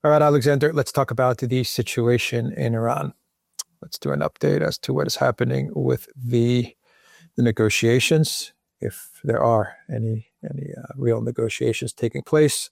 All right, Alexander, let's talk about the situation in Iran. Let's do an update as to what is happening with the negotiations, if there are any real negotiations taking place,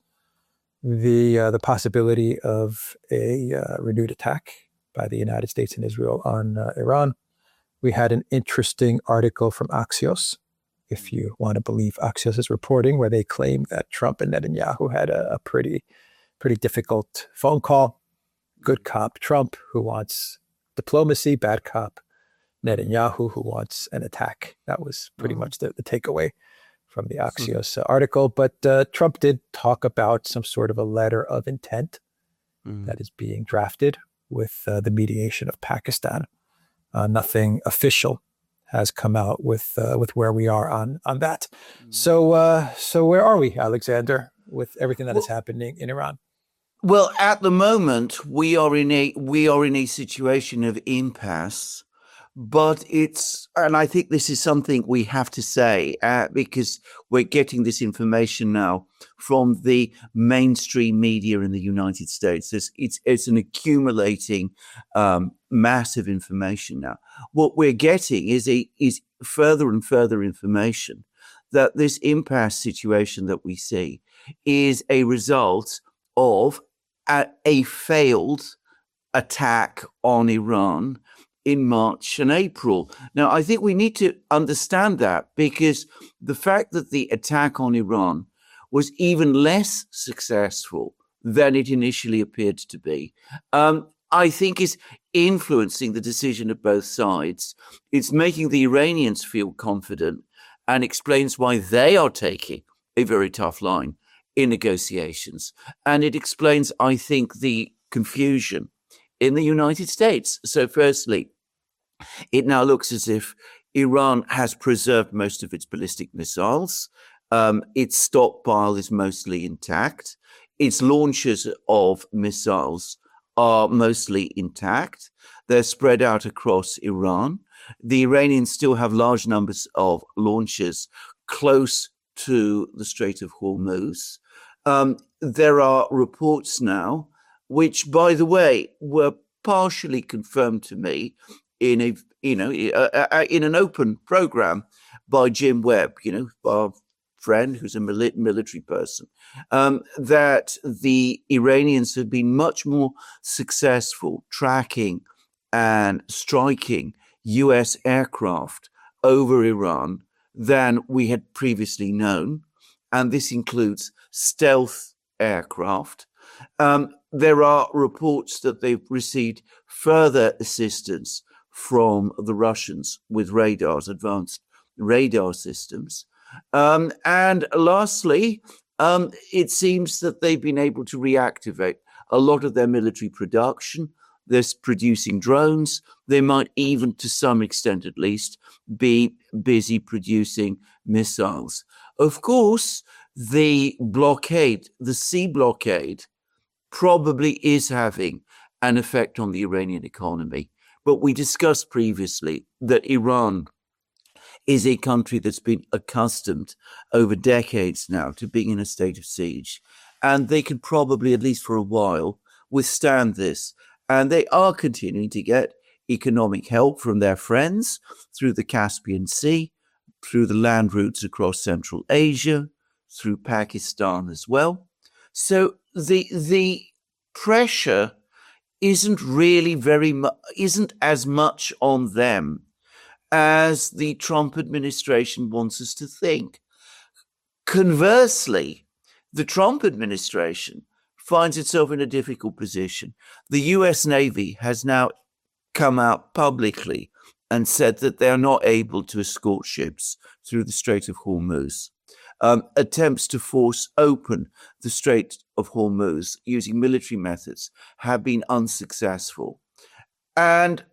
the possibility of a renewed attack by the United States and Israel on Iran. We had an interesting article from Axios, if you want to believe Axios' reporting, where they claim that Trump and Netanyahu had a pretty difficult phone call. Good cop Trump, who wants diplomacy; bad cop Netanyahu, who wants an attack. That was pretty much the takeaway from the Axios article. But Trump did talk about some sort of a letter of intent that is being drafted with the mediation of Pakistan. Nothing official has come out with where we are on that. So where are we, Alexander, with everything that is happening in Iran? Well, at the moment, we are in a situation of impasse. But and I think this is something we have to say because we're getting this information now from the mainstream media in the United States. It's an accumulating massive information now. What we're getting is further and further information that this impasse situation that we see is a result of a failed attack on Iran in March and April. Now, I think we need to understand that because the fact that the attack on Iran was even less successful than it initially appeared to be, I think is influencing the decision of both sides. It's making the Iranians feel confident and explains why they are taking a very tough line in negotiations. And it explains, I think, the confusion in the United States. So firstly, it now looks as if Iran has preserved most of its ballistic missiles. Its stockpile is mostly intact. Its launches of missiles are mostly intact. They're spread out across Iran. The Iranians still have large numbers of launches close to the Strait of Hormuz. There are reports now, which, by the way, were partially confirmed to me in an open program by Jim Webb, our friend who's a military person, that the Iranians have been much more successful tracking and striking US aircraft over Iran than we had previously known. And this includes stealth aircraft. There are reports that they've received further assistance from the Russians with advanced radar systems. And lastly, it seems that they've been able to reactivate a lot of their military production. They're producing drones. They might even, to some extent at least, be busy producing missiles. Of course, the sea blockade, probably is having an effect on the Iranian economy. But we discussed previously that Iran is a country that's been accustomed over decades now to being in a state of siege. And they can probably, at least for a while, withstand this. And they are continuing to get economic help from their friends through the Caspian Sea, through the land routes across Central Asia, through Pakistan as well. So the pressure isn't really isn't as much on them as the Trump administration wants us to think. Conversely, the Trump administration finds itself in a difficult position. The US Navy has now come out publicly and said that they are not able to escort ships through the Strait of Hormuz. Attempts to force open the Strait of Hormuz using military methods have been unsuccessful. And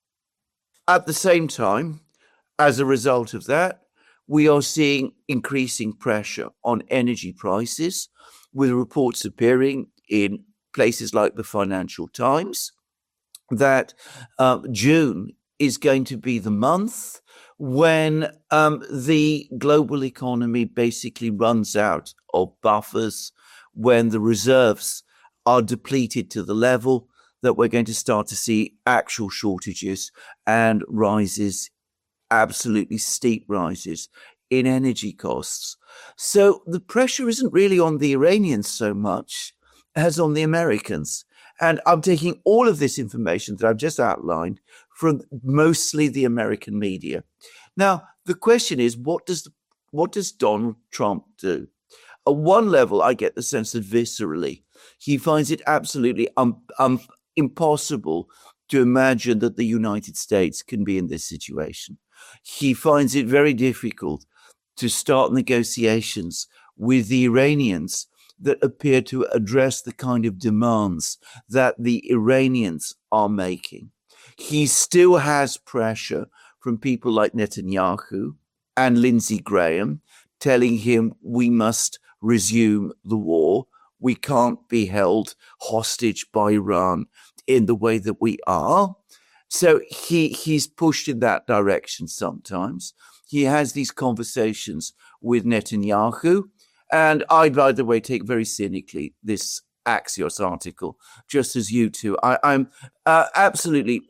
at the same time, as a result of that, we are seeing increasing pressure on energy prices, with reports appearing in places like the Financial Times that June is going to be the month when the global economy basically runs out of buffers, when the reserves are depleted to the level that we're going to start to see actual shortages and rises, absolutely steep rises in energy costs. So the pressure isn't really on the Iranians so much as on the Americans. And I'm taking all of this information that I've just outlined from mostly the American media. Now, the question is, what does Donald Trump do? At one level, I get the sense that viscerally, he finds it absolutely impossible to imagine that the United States can be in this situation. He finds it very difficult to start negotiations with the Iranians that appear to address the kind of demands that the Iranians are making. He still has pressure from people like Netanyahu and Lindsey Graham telling him we must resume the war. We can't be held hostage by Iran in the way that we are. So he's pushed in that direction sometimes. He has these conversations with Netanyahu. And I, by the way, take very cynically this Axios article, just as you two. I'm absolutely,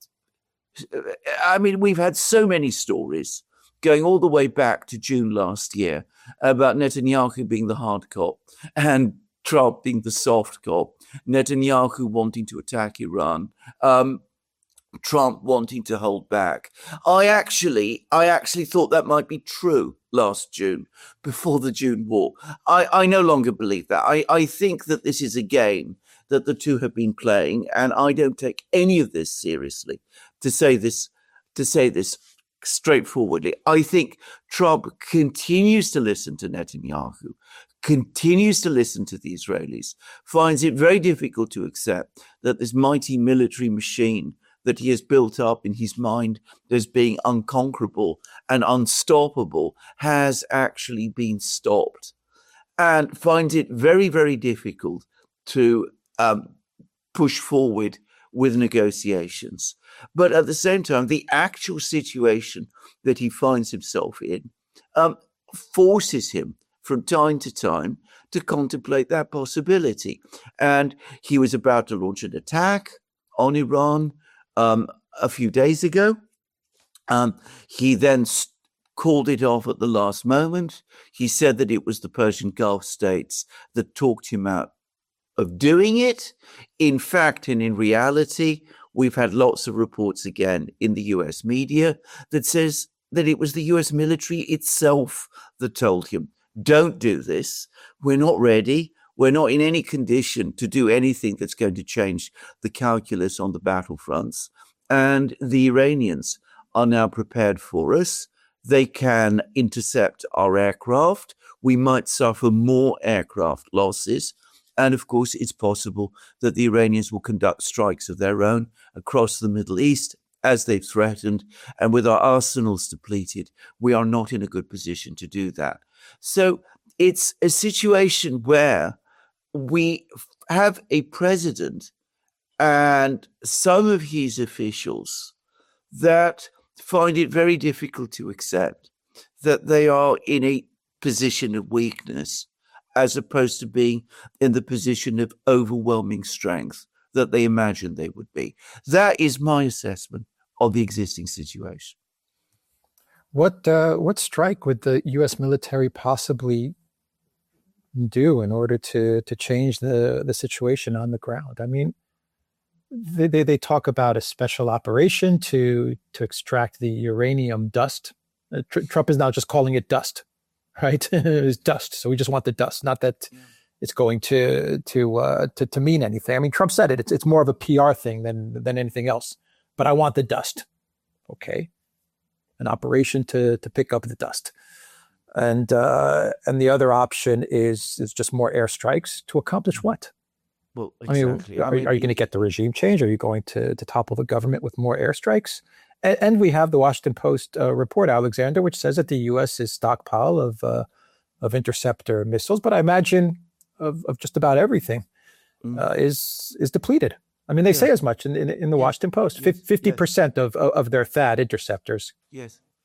I mean, we've had so many stories going all the way back to June last year about Netanyahu being the hard cop and Trump being the soft cop, Netanyahu wanting to attack Iran, Trump wanting to hold back. I actually thought that might be true last June, before the June war. I no longer believe that. I think that this is a game that the two have been playing, and I don't take any of this seriously. To say this straightforwardly, I think Trump continues to listen to Netanyahu, continues to listen to the Israelis, finds it very difficult to accept that this mighty military machine that he has built up in his mind as being unconquerable and unstoppable has actually been stopped, and finds it very, very difficult to push forward with negotiations. But at the same time, the actual situation that he finds himself in forces him from time to time to contemplate that possibility. And he was about to launch an attack on Iran a few days ago. He then called it off at the last moment. He said that it was the Persian Gulf states that talked him out of doing it. In fact, and in reality, we've had lots of reports again in the US media that says that it was the US military itself that told him, don't do this. We're not ready. We're not in any condition to do anything that's going to change the calculus on the battlefronts. And the Iranians are now prepared for us. They can intercept our aircraft. We might suffer more aircraft losses. And of course, it's possible that the Iranians will conduct strikes of their own across the Middle East, as they've threatened. And with our arsenals depleted, we are not in a good position to do that. So it's a situation where we have a president and some of his officials that find it very difficult to accept that they are in a position of weakness, as opposed to being in the position of overwhelming strength that they imagined they would be. That is my assessment of the existing situation. What strike would the U.S. military possibly do in order to change the situation on the ground? I mean, they talk about a special operation to extract the uranium dust. Trump is now just calling it dust, right? It's dust. So we just want the dust, not that it's going to mean anything. I mean, Trump said it. It's more of a PR thing than anything else. But I want the dust. Okay, an operation to pick up the dust, and the other option is just more airstrikes to accomplish what? Well, exactly. Are you going to get the regime change? Are you going to topple the government with more airstrikes? And we have the Washington Post report, Alexander, which says that the U.S.'s stockpile of interceptor missiles, but I imagine of just about everything, is depleted. I mean, they say as much in the Washington Post. 50% of their THAAD interceptors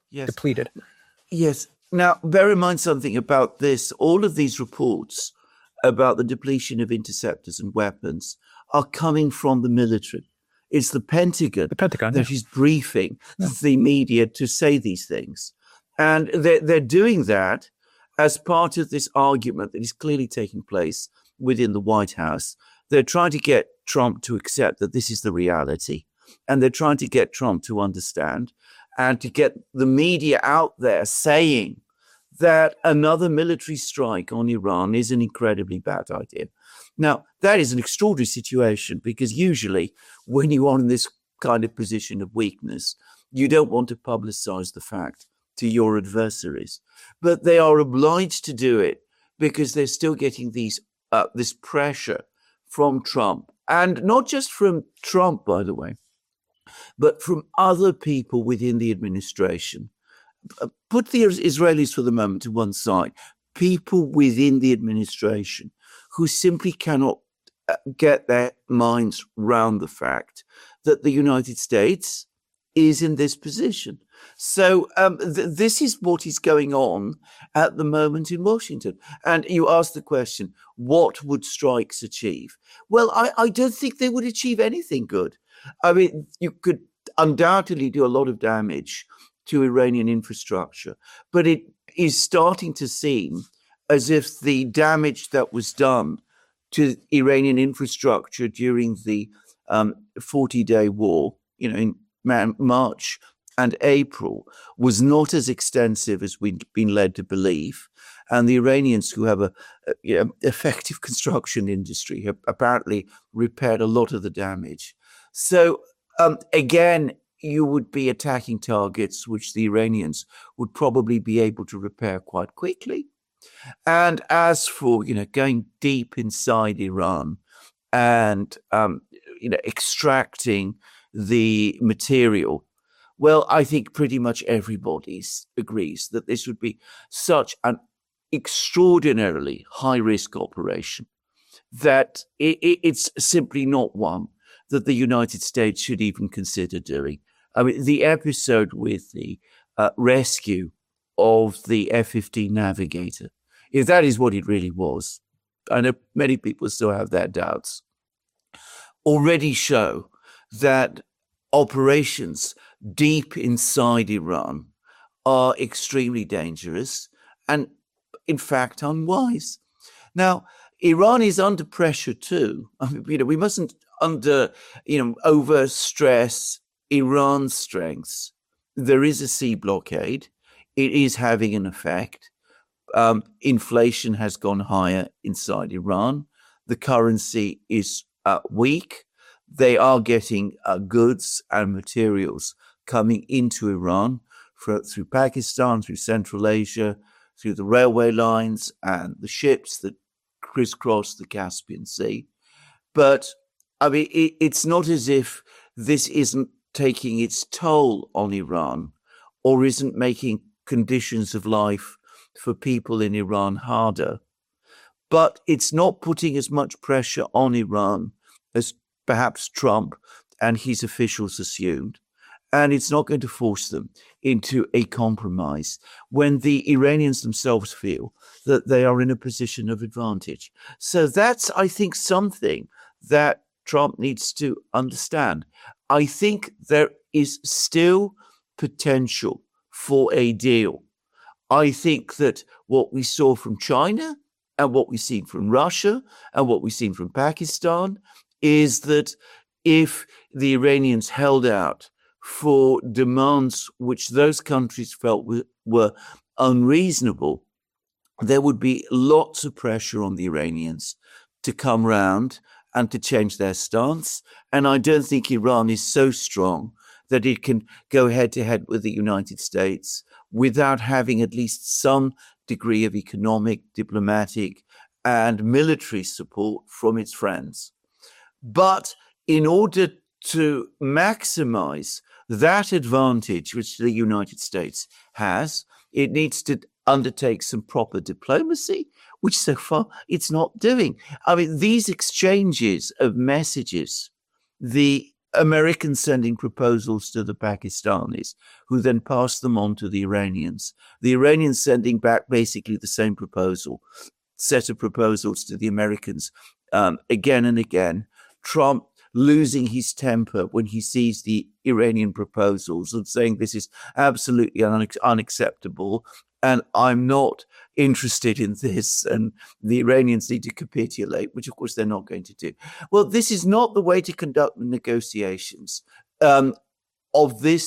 depleted. Yes. Now, bear in mind something about this. All of these reports about the depletion of interceptors and weapons are coming from the military. It's the Pentagon that is briefing the media to say these things. And they're doing that as part of this argument that is clearly taking place within the White House. They're trying to get Trump to accept that this is the reality. And they're trying to get Trump to understand and to get the media out there saying that another military strike on Iran is an incredibly bad idea. Now, that is an extraordinary situation because usually when you are in this kind of position of weakness, you don't want to publicize the fact to your adversaries. But they are obliged to do it because they're still getting this pressure from Trump. And not just from Trump, by the way, but from other people within the administration. Put the Israelis for the moment to one side. People within the administration who simply cannot get their minds round the fact that the United States is in this position. So this is what is going on at the moment in Washington. And you asked the question, what would strikes achieve? Well, I don't think they would achieve anything good. I mean, you could undoubtedly do a lot of damage to Iranian infrastructure, but it is starting to seem as if the damage that was done to Iranian infrastructure during the 40-day war, in March and April, was not as extensive as we'd been led to believe. And the Iranians, who have a effective construction industry, have apparently repaired a lot of the damage. So again, you would be attacking targets which the Iranians would probably be able to repair quite quickly. And as for, going deep inside Iran and, extracting the material, well, I think pretty much everybody agrees that this would be such an extraordinarily high-risk operation that it's simply not one that the United States should even consider doing. I mean, the episode with the rescue of the F-15 Navigator, if that is what it really was, I know many people still have their doubts, already show that operations deep inside Iran are extremely dangerous and, in fact, unwise. Now, Iran is under pressure too. I mean, we mustn't overstress Iran's strengths. There is a sea blockade. It is having an effect. Inflation has gone higher inside Iran. The currency is weak. They are getting goods and materials coming into Iran through Pakistan, through Central Asia, through the railway lines and the ships that crisscross the Caspian Sea. But, I mean, it's not as if this isn't taking its toll on Iran or isn't making conditions of life for people in Iran harder. But it's not putting as much pressure on Iran as perhaps Trump and his officials assumed. And it's not going to force them into a compromise when the Iranians themselves feel that they are in a position of advantage. So that's, I think, something that Trump needs to understand. I think there is still potential for a deal. I think that what we saw from China and what we've seen from Russia and what we've seen from Pakistan is that if the Iranians held out for demands which those countries felt were unreasonable, there would be lots of pressure on the Iranians to come round and to change their stance. And I don't think Iran is so strong that it can go head-to-head with the United States without having at least some degree of economic, diplomatic, and military support from its friends. But in order to maximize that advantage which the United States has, it needs to undertake some proper diplomacy, which so far it's not doing. I mean, these exchanges of messages, the Americans sending proposals to the Pakistanis, who then pass them on to the Iranians sending back basically the same proposal set of proposals to the Americans again and again. Trump losing his temper when he sees the Iranian proposals and saying this is absolutely unacceptable and I'm not interested in this and the Iranians need to capitulate, which of course they're not going to do. Well, this is not the way to conduct negotiations of the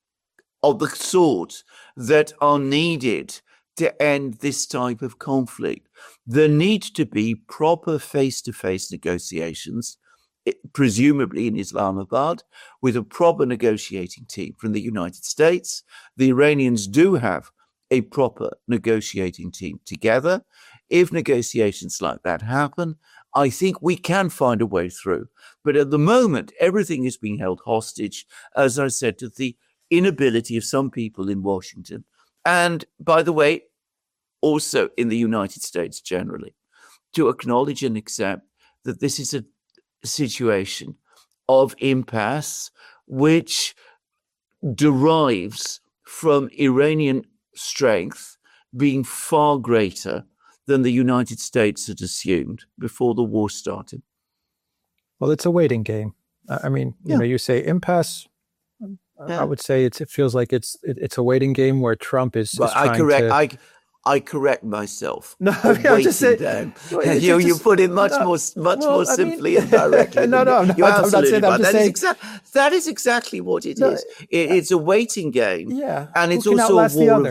sort that are needed to end this type of conflict. There need to be proper face-to-face negotiations, presumably in Islamabad, with a proper negotiating team from the United States. The Iranians do have a proper negotiating team together. If negotiations like that happen, I think we can find a way through. But at the moment, everything is being held hostage, as I said, to the inability of some people in Washington, and by the way, also in the United States generally, to acknowledge and accept that this is a situation of impasse which derives from Iranian strength being far greater than the United States had assumed before the war started. Well, it's a waiting game. I mean, you say impasse. I would say it feels like it's a waiting game where Trump is trying I correct myself. No, I'm just saying. You put it much more simply and directly. I'm not saying that. I'm just saying that is exactly what it is. It's a waiting game. Yeah, and it's also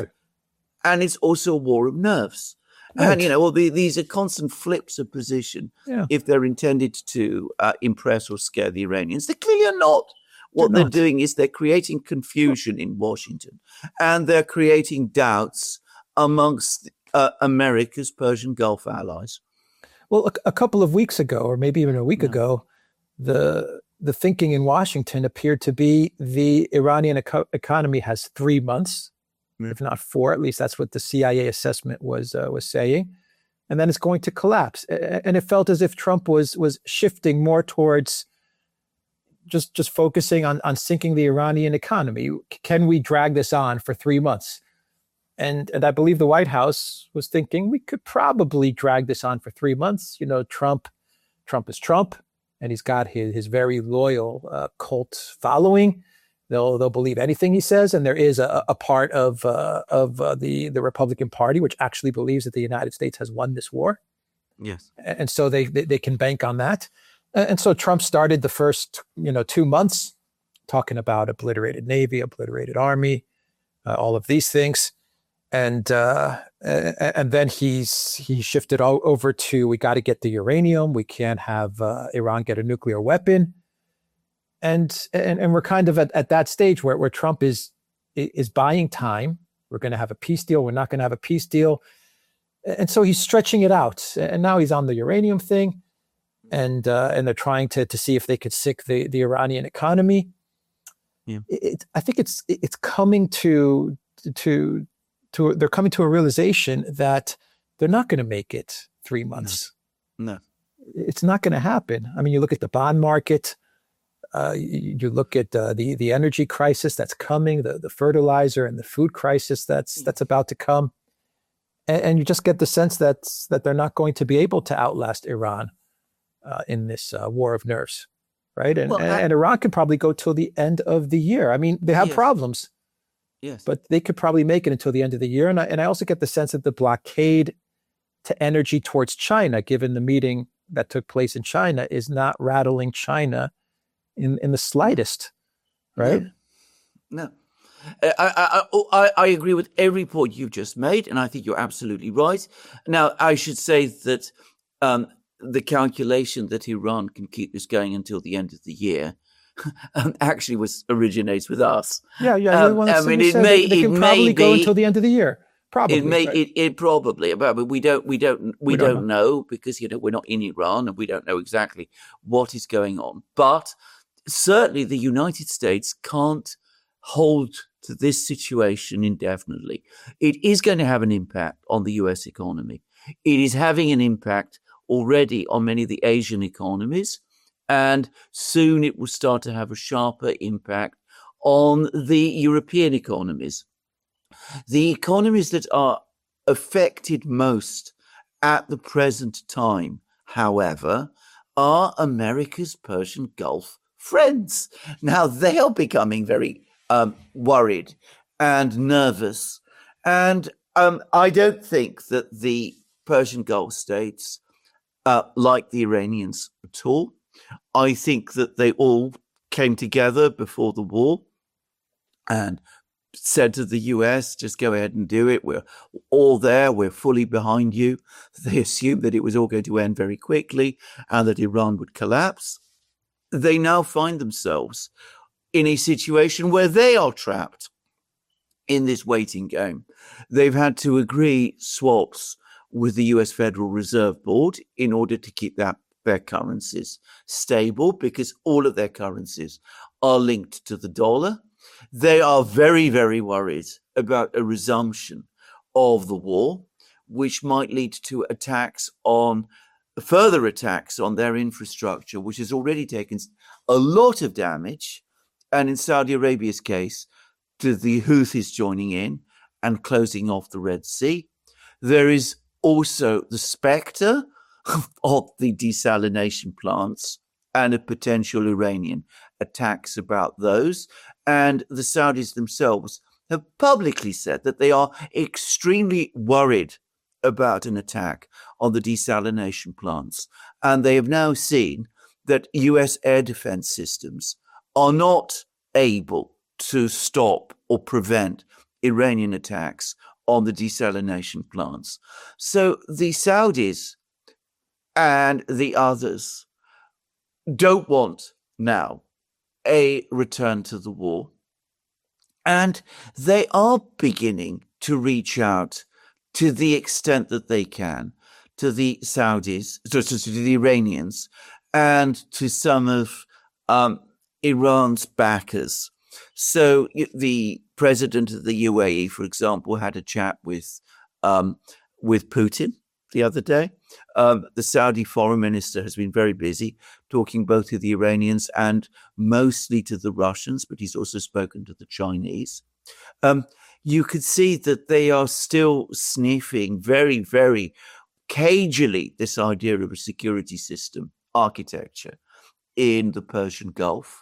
a war of nerves. Right. And these are constant flips of position. Yeah. If they're intended to impress or scare the Iranians, they clearly are not. What they're doing is they're creating confusion in Washington, and they're creating doubts amongst America's Persian Gulf allies. Well, a couple of weeks ago, or maybe even a week ago, the thinking in Washington appeared to be the Iranian economy has 3 months, if not 4. At least that's what the CIA assessment was saying, and then it's going to collapse. And it felt as if Trump was shifting more towards just focusing on sinking the Iranian economy. Can we drag this on for 3 months? And I believe the White House was thinking we could probably drag this on for 3 months. Trump is Trump, and he's got his very loyal cult following. They'll believe anything he says, and there is a part of the Republican Party which actually believes that the United States has won this war. Yes, and so they can bank on that. And so Trump started the first 2 months talking about obliterated Navy, obliterated Army, all of these things. And then he shifted over to, we got to get the uranium. We can't have Iran get a nuclear weapon. And we're kind of at that stage where Trump is buying time. We're going to have a peace deal. We're not going to have a peace deal. And so he's stretching it out. And now he's on the uranium thing. And they're trying to see if they could sink the Iranian economy. Yeah. I think it's coming to they're coming to a realization that they're not going to make it 3 months. No. It's not going to happen. I mean, you look at the bond market, you look at the energy crisis that's coming, the fertilizer and the food crisis that's about to come, and you just get the sense that they're not going to be able to outlast Iran in this war of nerves, right? And Iran could probably go till the end of the year. I mean, they have problems. Yes. But they could probably make it until the end of the year. And I also get the sense that the blockade to energy towards China, given the meeting that took place in China, is not rattling China in the slightest, right? No. I agree with every point you've just made, and I think you're absolutely right. Now, I should say that the calculation that Iran can keep this going until the end of the year actually originates with us. Yeah. I mean, it can probably go until the end of the year. Probably. It probably, but we don't know because we're not in Iran and we don't know exactly what is going on. But certainly, the United States can't hold to this situation indefinitely. It is going to have an impact on the U.S. economy. It is having an impact already on many of the Asian economies. And soon it will start to have a sharper impact on the European economies. The economies that are affected most at the present time, however, are America's Persian Gulf friends. Now, they are becoming very worried and nervous. And I don't think that the Persian Gulf states like the Iranians at all. I think that they all came together before the war and said to the US, just go ahead and do it. We're all there. We're fully behind you. They assumed that it was all going to end very quickly and that Iran would collapse. They now find themselves in a situation where they are trapped in this waiting game. They've had to agree swaps with the US Federal Reserve Board in order to keep their currencies stable, because all of their currencies are linked to the dollar. They are very, very worried about a resumption of the war, which might lead to further attacks on their infrastructure, which has already taken a lot of damage. And in Saudi Arabia's case, to the Houthis joining in and closing off the Red Sea. There is also the specter of the desalination plants and a potential Iranian attacks about those. And the Saudis themselves have publicly said that they are extremely worried about an attack on the desalination plants. And they have now seen that US air defense systems are not able to stop or prevent Iranian attacks on the desalination plants. So the Saudis and the others don't want now a return to the war. And they are beginning to reach out to the extent that they can to the Saudis, to the Iranians, and to some of Iran's backers. So the president of the UAE, for example, had a chat with Putin the other day. The Saudi foreign minister has been very busy talking both to the Iranians and mostly to the Russians, but he's also spoken to the Chinese. You could see that they are still sniffing very, very cagily this idea of a security system architecture in the Persian Gulf.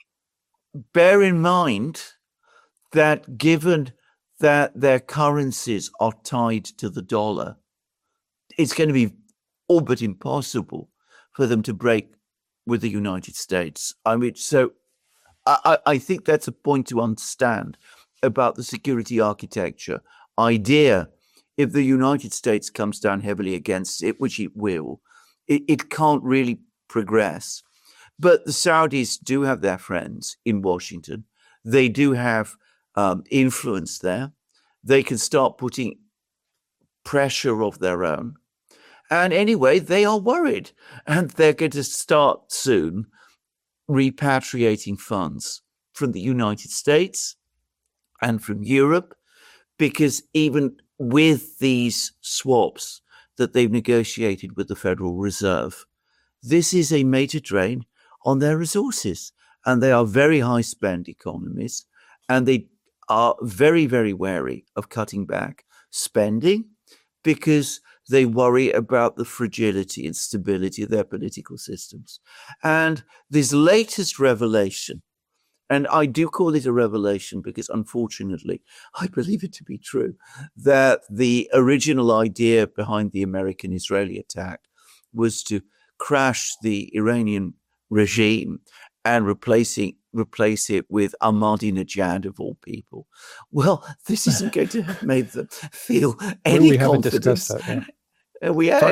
Bear in mind that given that their currencies are tied to the dollar, it's going to be all but impossible for them to break with the United States. I mean, so I think that's a point to understand about the security architecture idea. If the United States comes down heavily against it, which it will, it can't really progress. But the Saudis do have their friends in Washington. They do have influence there. They can start putting pressure of their own. And anyway, they are worried. And they're going to start soon repatriating funds from the United States and from Europe, because even with these swaps that they've negotiated with the Federal Reserve, this is a major drain on their resources. And they are very high spend economies, and they are very, very wary of cutting back spending because they worry about the fragility and stability of their political systems. And this latest revelation, and I do call it a revelation because unfortunately I believe it to be true, that the original idea behind the American-Israeli attack was to crash the Iranian regime and replace it with Ahmadinejad of all people. Well, this isn't going to have made them feel any confidence. That, yeah.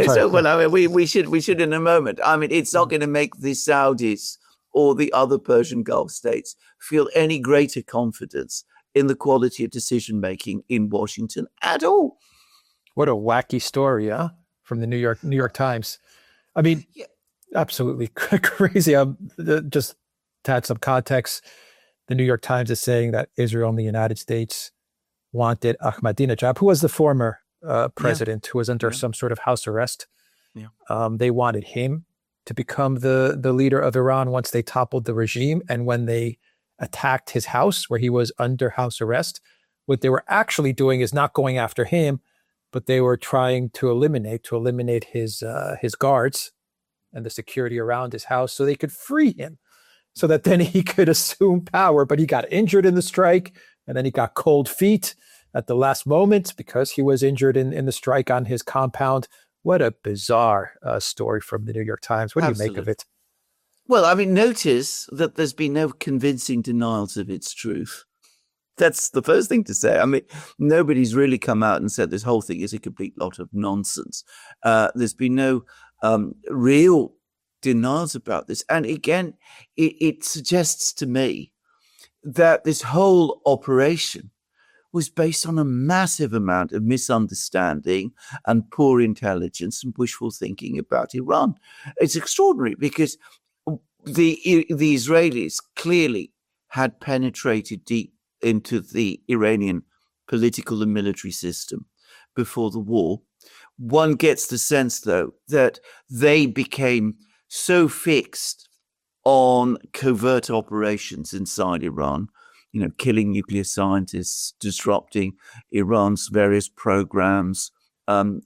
We should in a moment. I mean, it's not going to make the Saudis or the other Persian Gulf states feel any greater confidence in the quality of decision making in Washington at all. What a wacky story, huh? From the New York Times. I mean, absolutely crazy. Just to add some context, the New York Times is saying that Israel and the United States wanted Ahmadinejad, who was the former president, who was under some sort of house arrest. Yeah. They wanted him to become the leader of Iran once they toppled the regime. And when they attacked his house where he was under house arrest, what they were actually doing is not going after him, but they were trying to eliminate his guards and the security around his house so they could free him, so that then he could assume power. But he got injured in the strike, and then he got cold feet at the last moment because he was injured in the strike on his compound. What a bizarre story from the New York Times. What do you make of it? Well, I mean, notice that there's been no convincing denials of its truth. That's the first thing to say. I mean, nobody's really come out and said this whole thing is a complete lot of nonsense. There's been no real denials about this. And again, it suggests to me that this whole operation was based on a massive amount of misunderstanding and poor intelligence and wishful thinking about Iran. It's extraordinary because the Israelis clearly had penetrated deep into the Iranian political and military system before the war. One gets the sense, though, that they became so fixed on covert operations inside Iran, killing nuclear scientists, disrupting Iran's various programs, doing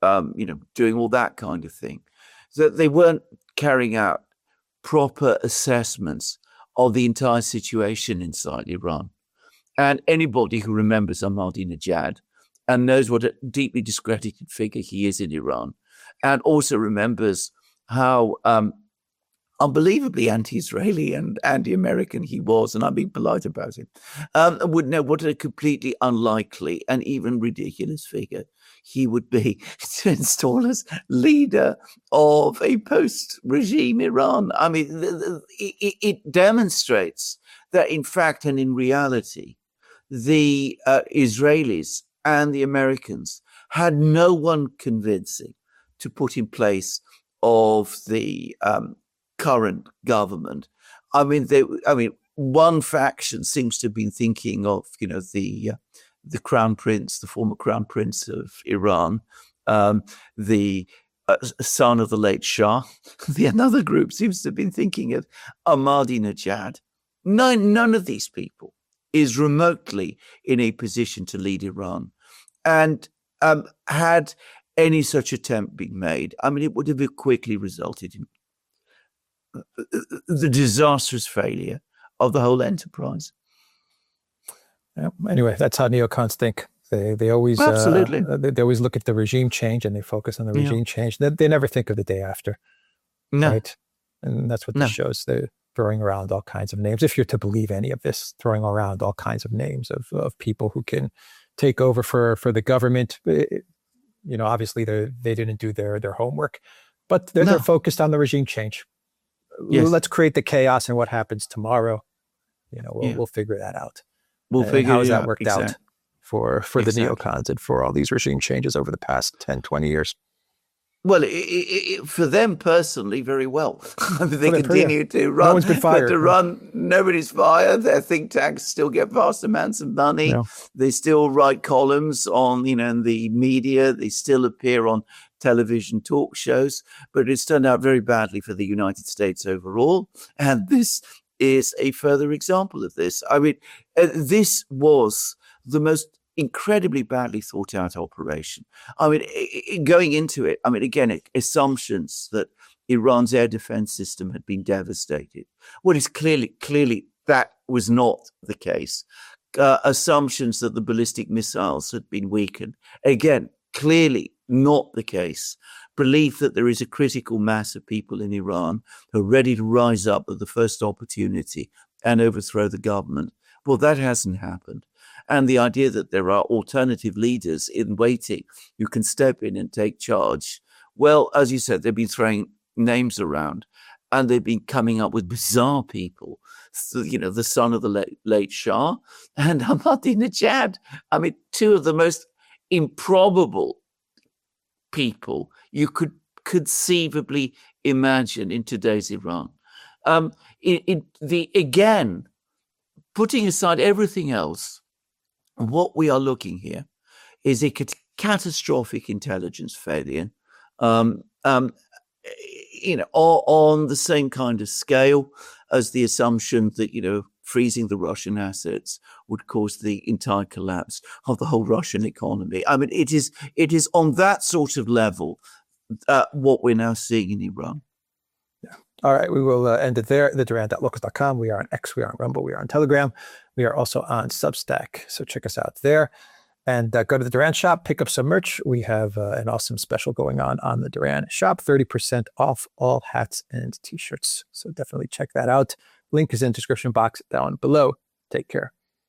all that kind of thing, that they weren't carrying out proper assessments of the entire situation inside Iran. And anybody who remembers Ahmadinejad and knows what a deeply discredited figure he is in Iran, and also remembers how unbelievably anti-Israeli and anti-American he was, and I'm being polite about it, would know what a completely unlikely and even ridiculous figure he would be to install as leader of a post-regime Iran. I mean, it demonstrates that in fact and in reality, the Israelis and the Americans had no one convincing to put in place of the current government. I mean, one faction seems to have been thinking of, the crown prince, the former crown prince of Iran, the son of the late Shah. Another group seems to have been thinking of Ahmadinejad. None of these people is remotely in a position to lead Iran. And had any such attempt been made, I mean, it would have quickly resulted in the disastrous failure of the whole enterprise. Yeah, anyway, that's how neocons think. They always absolutely they always look at the regime change and they focus on the regime change. They never think of the day after. No. Right? And that's what this shows. They're throwing around all kinds of names, if you're to believe any of this, throwing around all kinds of names of people who can take over for the government. Obviously they didn't do their homework, but they're focused on the regime change. Yes. Let's create the chaos, and what happens tomorrow, we'll figure that out. We'll figure how has that out worked out for the neocons and for all these regime changes over the past 10, 20 years. Well, for them personally, very well. I mean, they continue to run. No one's been fired. Nobody's fired. Their think tanks still get vast amounts of money. No. They still write columns on, in the media. They still appear on television talk shows. But it's turned out very badly for the United States overall. And this is a further example of this. I mean, this was the most incredibly badly thought out operation. I mean, going into it, I mean, again, assumptions that Iran's air defense system had been devastated. What is clearly that was not the case. Assumptions that the ballistic missiles had been weakened. Again, clearly not the case. Belief that there is a critical mass of people in Iran who are ready to rise up at the first opportunity and overthrow the government. Well, that hasn't happened. And the idea that there are alternative leaders in waiting who can step in and take charge. Well, as you said, they've been throwing names around and they've been coming up with bizarre people. So, the son of the late Shah and Ahmadinejad. I mean, two of the most improbable people you could conceivably imagine in today's Iran. Again, putting aside everything else, what we are looking here is a catastrophic intelligence failure, on the same kind of scale as the assumption that, freezing the Russian assets would cause the entire collapse of the whole Russian economy. I mean, it is on that sort of level what we're now seeing in Iran. Yeah. All right, we will end it there. TheDuran.locals.com. We are on X, we are on Rumble, we are on Telegram. We are also on Substack, so check us out there. And go to the Duran shop, pick up some merch. We have an awesome special going on the Duran shop, 30% off all hats and t-shirts. So definitely check that out. Link is in the description box down below. Take care.